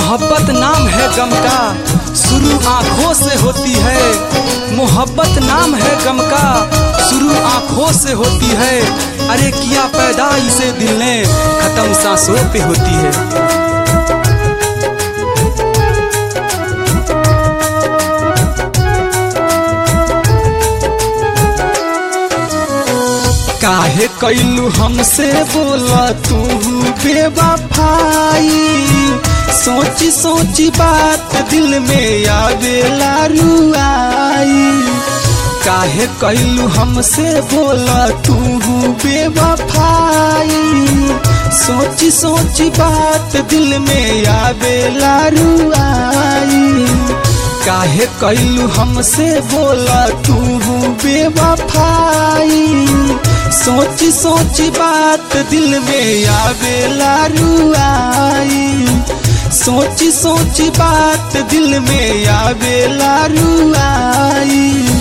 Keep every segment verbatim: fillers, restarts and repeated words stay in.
मोहब्बत नाम है गम का, शुरू आँखों से होती है। मोहब्बत नाम है गम का, शुरू आँखों से होती है। अरे किया पैदा इसे दिल ने, खत्म सांसों पे होती है। काहे कैलू हमसे बोला तू बेवफाई, सोची सोची बात दिल में आवेला रुआई। काहे कैलू हमसे बोला तू बेवफाई, सोची सोची बात दिल में आवेला रुआई। काहे कैलू हमसे बोला तू बेवफाई, सोची सोची बात दिल में आवेला रुआई। सोची सोची बात दिल में आवेला रुआई।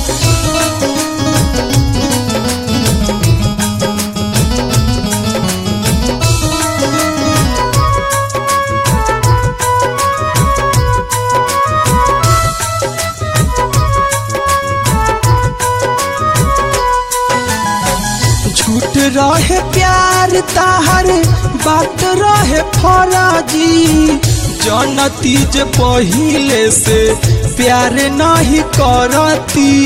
झूठ रहे प्यार ताहर, बात रहे फराजी। जनती जे पहिले से प्यार नहीं करती।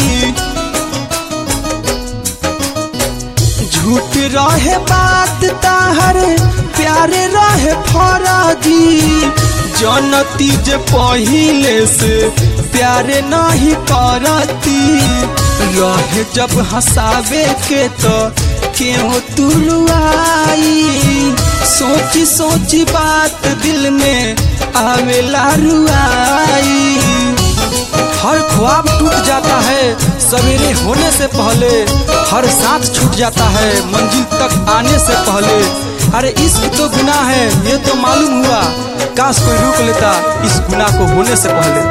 झूठ रहे बात ताहर, प्यार रहे फराजी। जनती जे पहिले से प्यार नहीं करती। रहे जब हंसावे के तो क्यों तुलुआई। सोची सोची बात दिल में आवेला रुआई। हर ख्वाब टूट जाता है सवेरे होने से पहले, हर साथ छूट जाता है मंजिल तक आने से पहले। अरे इश्क तो गुनाह है ये तो मालूम हुआ, काश कोई रोक लेता इस गुनाह को होने से पहले।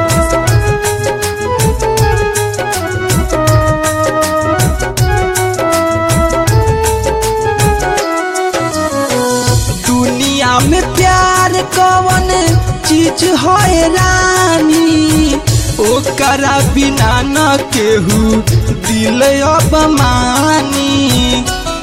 दुनिया में प्यार कौन चीज है रानी, ओकरा बिना न केहू दिल अब मानी।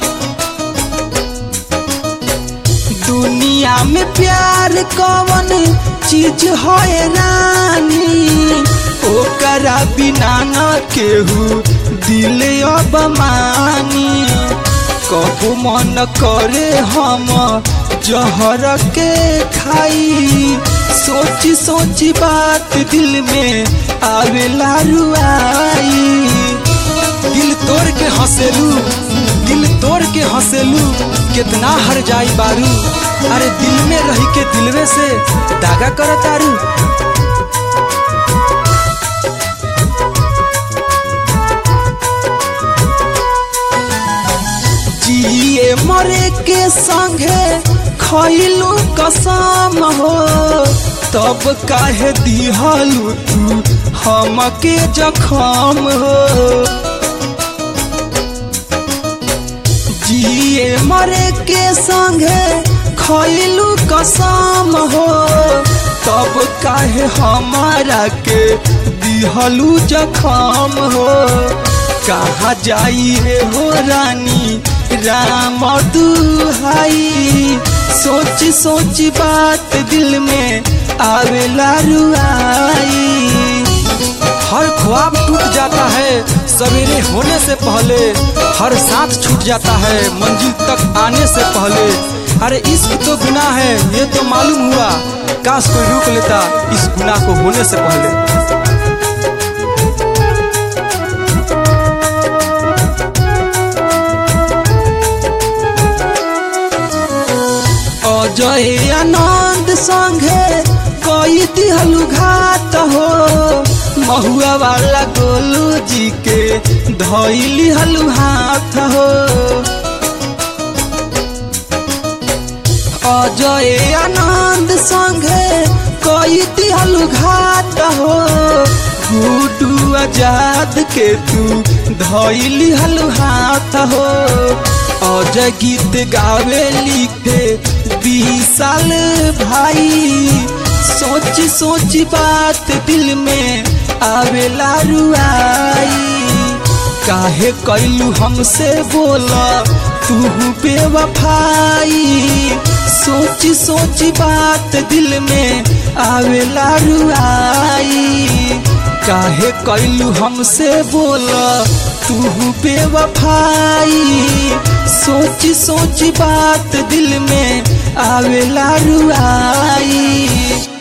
दुनिया में प्यार कौन चीज है रानी, ओकरा बिना न केहू दिल अब मानी। कबू मन करे हम जहर के खाई, सोची सोची बात दिल में आवेला रुआई। दिल तोड़ के हंसेलू, दिल तोड़ के हंसेलू, कितना हर जाई बारू। अरे दिल में रही के दिलवे से दागा करतारू। जिए मरे के संगे खइलू कसम हो, तब काहे दिहलू तू हमके जखम हो। जिए मरे के संगे खइलू कसम हो, तब काहे हमारा के दिहलू जखम हो। कहाँ जाई रे हो रानी राम दुहाई, सोची सोची बात दिल में आवेला रुआई। हर ख्वाब टूट जाता है सवेरे होने से पहले, हर साथ छूट जाता है मंजिल तक आने से पहले। अरे इश्क तो गुनाह है ये तो मालूम हुआ, काश कोई रोक लेता इस गुनाह को होने से पहले। अजय आनंद संगे कोई दिहलू घात हो, महुआ वाला गोलू जी के धइली हलू हाथ हो। अजय आनंद संगे कोई दिहलू घात हो, गुड्डू आजाद के तू धइली हलू हाथ हो। अजय गीत गावे लिखे विशाल भाई, सोच सोच बात दिल में आवेला रुआई, काहे कैलू हमसे बोला तू बेवफाई। सोच सोच बात दिल में आवेला रुआई, काहे कैलू हमसे बोला तू बेवफाई। सोच सोच बात दिल में आवेला रुआई।